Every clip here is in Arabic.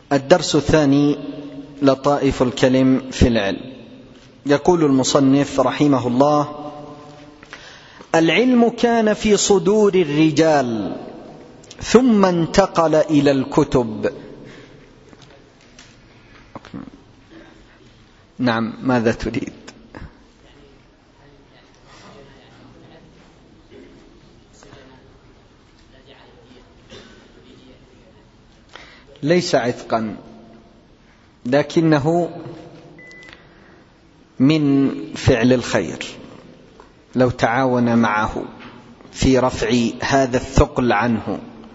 الدرس الثاني: لطائف الكلم في العلم. يقول المصنف رحمه الله: العلم كان في صدور الرجال ثم انتقل إلى الكتب. نعم، ماذا تريد؟ ليس عتقا، لكنه من فعل الخير لو تعاون معه في رفع هذا الثقل عنه.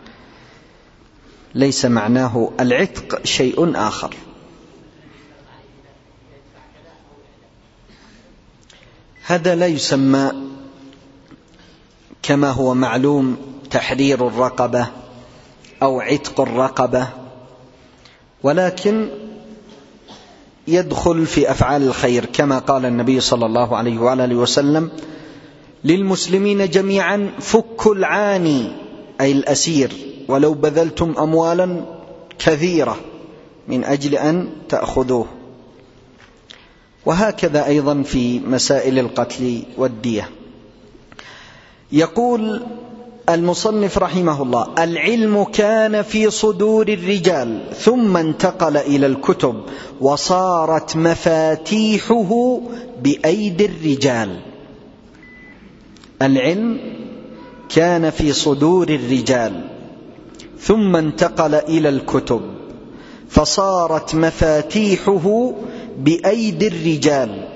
ليس معناه العتق، شيء آخر. هذا لا يسمى كما هو معلوم تحرير الرقبة أو عتق الرقبة، ولكن يدخل في أفعال الخير، كما قال النبي صلى الله عليه وآله وسلم: للمسلمين جميعا فك العاني، أي الأسير، ولو بذلتم أموالا كثيرة من أجل أن تأخذوه. وهكذا أيضا في مسائل القتل والدية. يقول المصنف رحمه الله: العلم كان في صدور الرجال ثم انتقل إلى الكتب وصارت مفاتيحه بأيدي الرجال. العلم كان في صدور الرجال ثم انتقل إلى الكتب فصارت مفاتيحه بأيدي الرجال.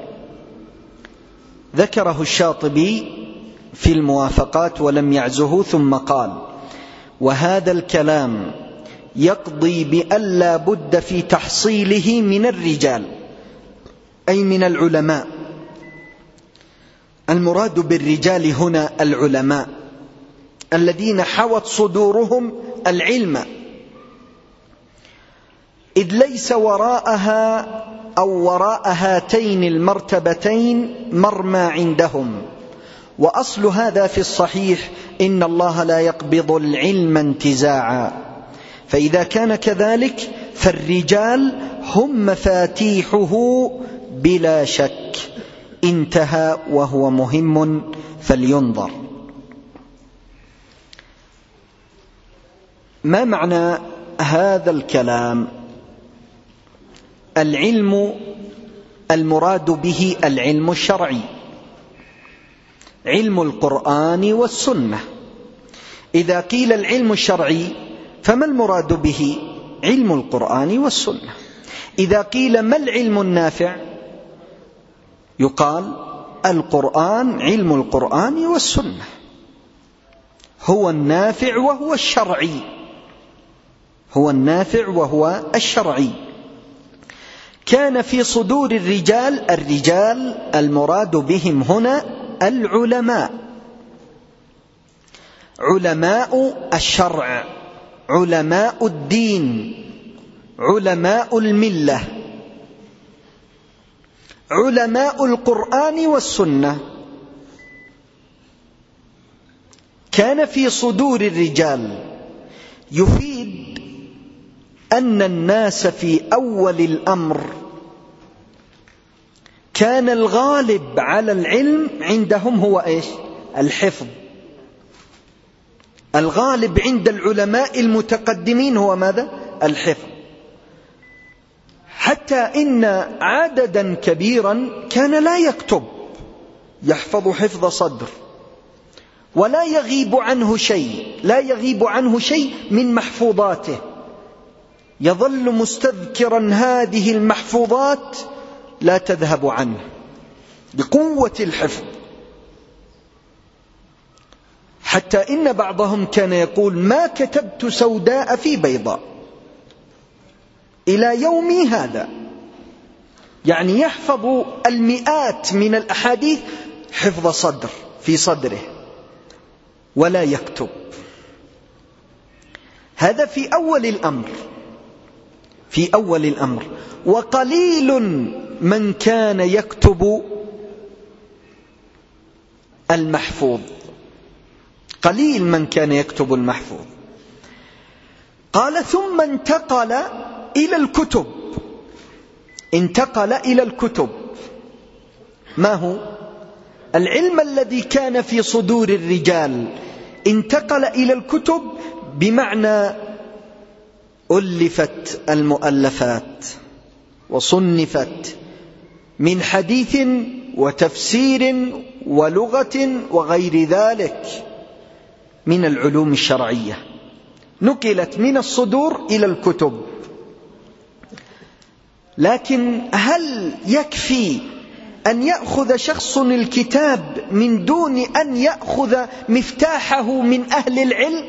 ذكره الشاطبي في الموافقات ولم يعزه، ثم قال: وهذا الكلام يقضي بأن لا بد في تحصيله من الرجال، أي من العلماء. المراد بالرجال هنا العلماء الذين حوت صدورهم العلم، إذ ليس وراءها أو وراء هاتين المرتبتين مرمى عندهم. وأصل هذا في الصحيح: إن الله لا يقبض العلم انتزاعا. فإذا كان كذلك فالرجال هم مفاتيحه بلا شك. انتهى، وهو مهم فلينظر. ما معنى هذا الكلام؟ العلم المراد به العلم الشرعي، علم القرآن والسنة. إذا قيل العلم الشرعي فما المراد به؟ علم القرآن والسنة. إذا قيل ما العلم النافع؟ يقال القرآن، علم القرآن والسنة هو النافع وهو الشرعي، هو النافع وهو الشرعي. كان في صدور الرجال، الرجال المراد بهم هنا العلماء، علماء الشرع، علماء الدين، علماء الملة، علماء القرآن والسنة. كان في صدور الرجال يفيد أن الناس في أول الأمر كان الغالب على العلم عندهم هو إيش؟ الحفظ. الغالب عند العلماء المتقدمين هو ماذا؟ الحفظ. حتى إن عددا كبيرا كان لا يكتب، يحفظ حفظ صدر، ولا يغيب عنه شيء، لا يغيب عنه شيء من محفوظاته، يظل مستذكرا هذه المحفوظات لا تذهب عنه بقوة الحفظ. حتى إن بعضهم كان يقول: ما كتبت سوداء في بيضاء إلى يومي هذا. يعني يحفظ المئات من الأحاديث حفظ صدر في صدره ولا يكتب. هذا في أول الأمر، في أول الأمر. وقليل من كان يكتب المحفوظ، قليل من كان يكتب المحفوظ. قال: ثم انتقل إلى الكتب، انتقل إلى الكتب. ما هو العلم الذي كان في صدور الرجال انتقل إلى الكتب، بمعنى ألفت المؤلفات وصنفت من حديث وتفسير ولغة وغير ذلك من العلوم الشرعية، نقلت من الصدور إلى الكتب. لكن هل يكفي أن يأخذ شخص الكتاب من دون أن يأخذ مفتاحه من أهل العلم؟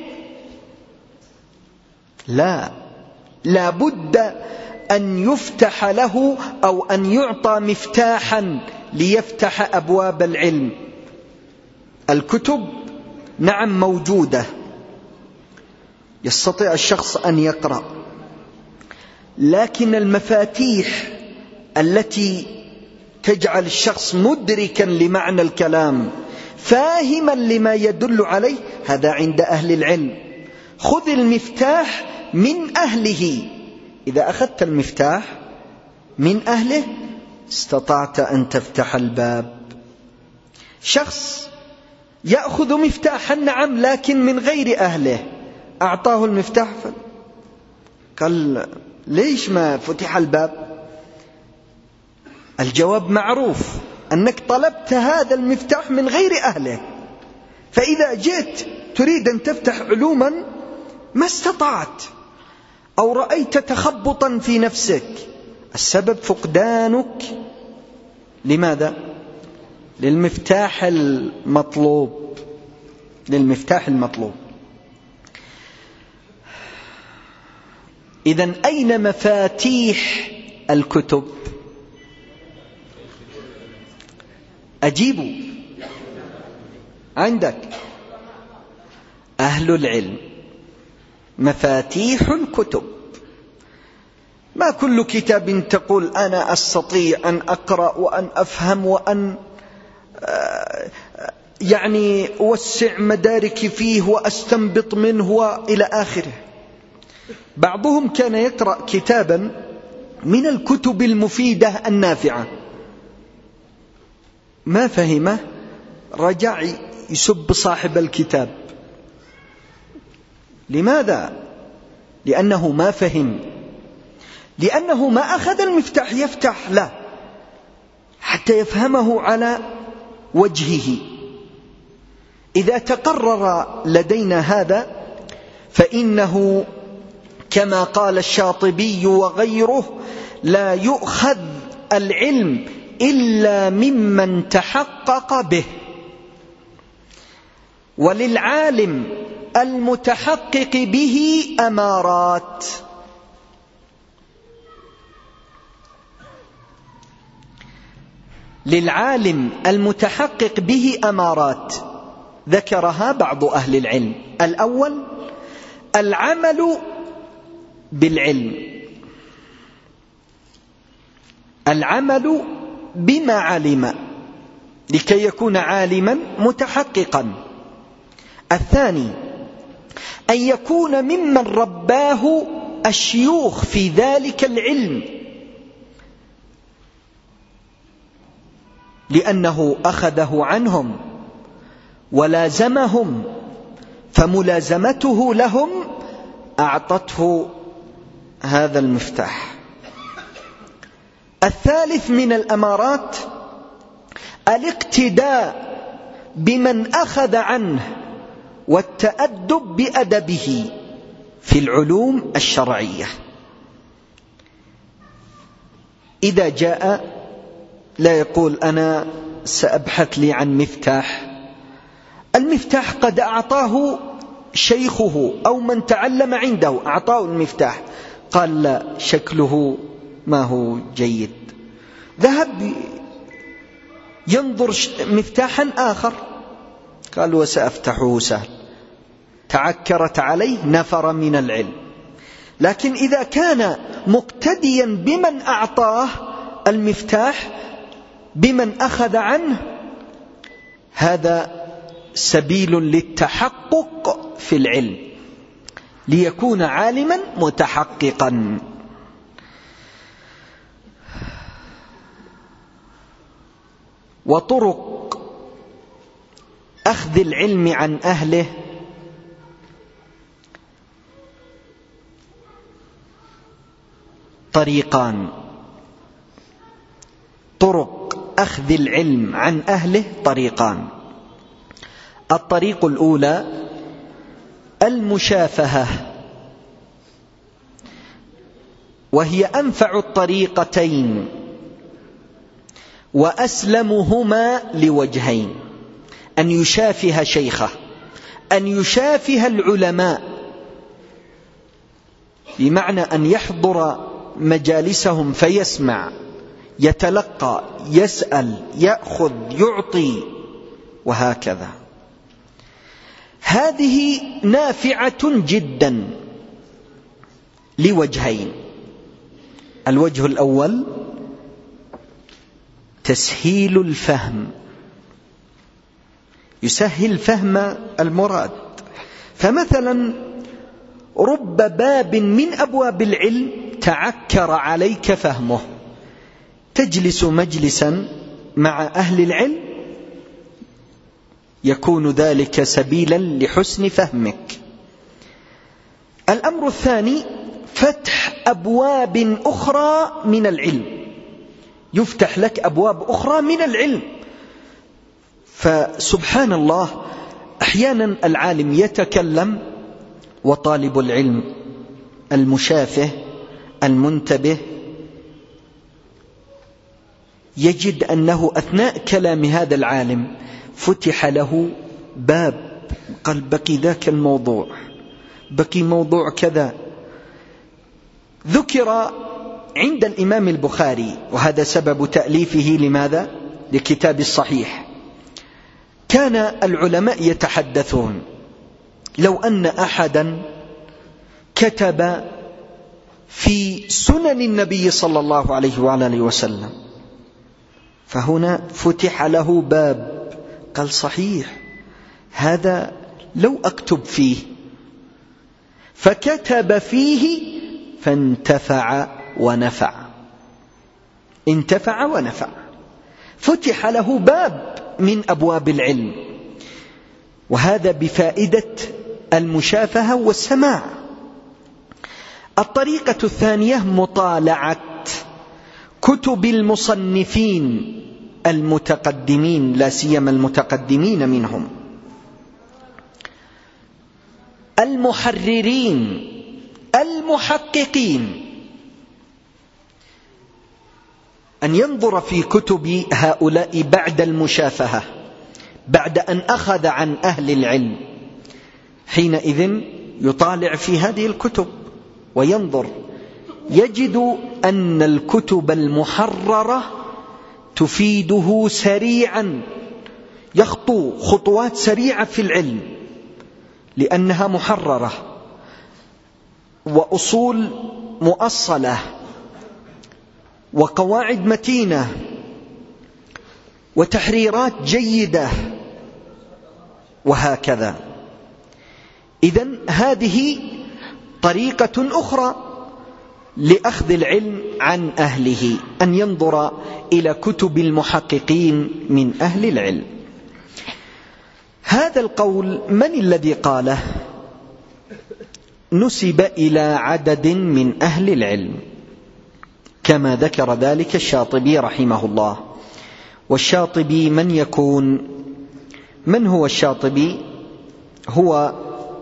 لا بد أن يفتح له أو أن يعطى مفتاحا ليفتح أبواب العلم. الكتب نعم موجودة، يستطيع الشخص أن يقرأ، لكن المفاتيح التي تجعل الشخص مدركا لمعنى الكلام، فاهما لما يدل عليه، هذا عند أهل العلم. خذ المفتاح من أهله، إذا أخذت المفتاح من أهله استطعت أن تفتح الباب. شخص يأخذ مفتاحا نعم لكن من غير أهله، أعطاه المفتاح قال ليش ما فتح الباب؟ الجواب معروف، أنك طلبت هذا المفتاح من غير أهله، فإذا جئت تريد أن تفتح علوما ما استطعت، أو رأيت تخبطا في نفسك، السبب فقدانك لماذا؟ للمفتاح المطلوب. إذن أين مفاتيح الكتب؟ أجيبوا، عندك أهل العلم، مفاتيح الكتب. ما كل كتاب تقول أنا أستطيع أن أقرأ وأن أفهم وأن يعني أوسع مداركي فيه وأستنبط منه وإلى آخره. بعضهم كان يقرأ كتابا من الكتب المفيدة النافعة، ما فهمه، رجع يسب صاحب الكتاب. لماذا؟ لأنه ما فهم، لأنه ما أخذ المفتاح يفتح له حتى يفهمه على وجهه. إذا تقرر لدينا هذا فإنه كما قال الشاطبي وغيره: لا يؤخذ العلم إلا ممن تحقق به، وللعالم المتحقق به أمارات. للعالم المتحقق به أمارات ذكرها بعض أهل العلم. الأول العمل بالعلم، العمل بما علم لكي يكون عالما متحققا. الثاني أن يكون ممن رباه الشيوخ في ذلك العلم، لأنه أخذه عنهم ولازمهم، فملازمته لهم أعطته هذا المفتاح. الثالث من الأمارات الاقتداء بمن أخذ عنه والتأدب بأدبه في العلوم الشرعية. إذا جاء لا يقول أنا سأبحث لي عن مفتاح، المفتاح قد أعطاه شيخه أو من تعلم عنده، أعطاه المفتاح، قال لا شكله ما هو جيد، ذهب ينظر مفتاحا آخر، قال وسأفتحه سهل، تعكرت عليه، نفر من العلم. لكن إذا كان مقتديا بمن أعطاه المفتاح، بمن أخذ عنه، هذا سبيل للتحقق في العلم، ليكون عالما متحققا. وطرق أخذ العلم عن أهله طريقان. طرق أخذ العلم عن أهله طريقان. الطريق الأولى المشافهة، وهي أنفع الطريقتين وأسلمهما لوجهين: أن يشافه شيخه، أن يشافه العلماء، بمعنى أن يحضر مجالسهم فيسمع، يتلقى، يسأل، يأخذ، يعطي، وهكذا. هذه نافعة جدا لوجهين: الوجه الأول تسهيل الفهم، يسهل فهم المراد. فمثلا رب باب من أبواب العلم تعكر عليك فهمه، تجلس مجلسا مع أهل العلم يكون ذلك سبيلا لحسن فهمك. الأمر الثاني فتح أبواب أخرى من العلم، يفتح لك أبواب أخرى من العلم. فسبحان الله، أحيانا العالم يتكلم وطالب العلم المشافه المنتبه يجد أنه أثناء كلام هذا العالم فتح له باب، قال بقي ذاك الموضوع، بقي موضوع كذا. ذكر عند الإمام البخاري، وهذا سبب تأليفه لماذا؟ لكتاب الصحيح. كان العلماء يتحدثون لو أن أحدا كتب في سنن النبي صلى الله عليه وآله وسلم، فهنا فتح له باب، قال صحيح هذا لو أكتب فيه، فكتب فيه فانتفع ونفع، انتفع ونفع، فتح له باب من أبواب العلم. وهذا بفائدة المشافهة والسماع. الطريقة الثانية مطالعة كتب المصنفين المتقدمين، لا سيما المتقدمين منهم، المحررين المحققين، أن ينظر في كتب هؤلاء بعد المشافهة، بعد أن أخذ عن أهل العلم، حينئذ يطالع في هذه الكتب وينظر، يجد أن الكتب المحررة تفيده سريعا، يخطو خطوات سريعة في العلم لأنها محررة، وأصول مؤصلة، وقواعد متينة، وتحريرات جيدة، وهكذا. إذن هذه طريقة أخرى لأخذ العلم عن أهله، أن ينظر إلى كتب المحققين من أهل العلم. هذا القول من الذي قاله؟ نسب إلى عدد من أهل العلم، كما ذكر ذلك الشاطبي رحمه الله. والشاطبي من يكون؟ من هو الشاطبي؟ هو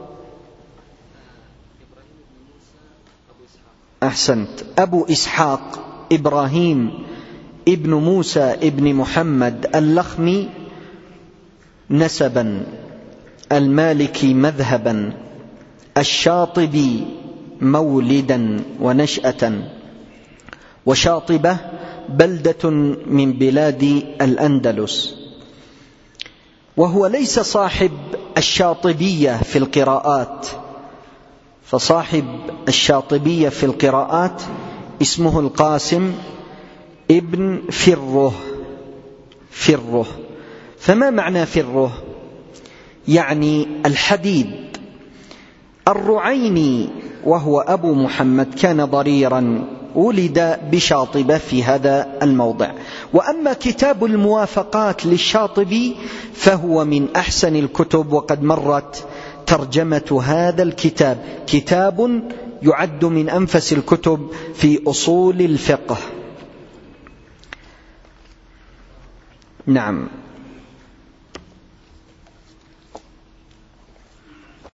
أحسنت، أبو إسحاق إبراهيم ابن موسى ابن محمد اللخمي نسبا، المالكي مذهبا، الشاطبي مولدا ونشأة، وشاطبة بلدة من بلاد الأندلس. وهو ليس صاحب الشاطبية في القراءات، فصاحب الشاطبية في القراءات اسمه القاسم ابن فره. فما معنى فره؟ يعني الحديد. الرعيني وهو أبو محمد كان ضريرا ولد بشاطبة في هذا الموضع. وأما كتاب الموافقات للشاطبي فهو من أحسن الكتب، وقد مرت ترجمة هذا الكتاب، كتاب يعد من أنفس الكتب في أصول الفقه. نعم.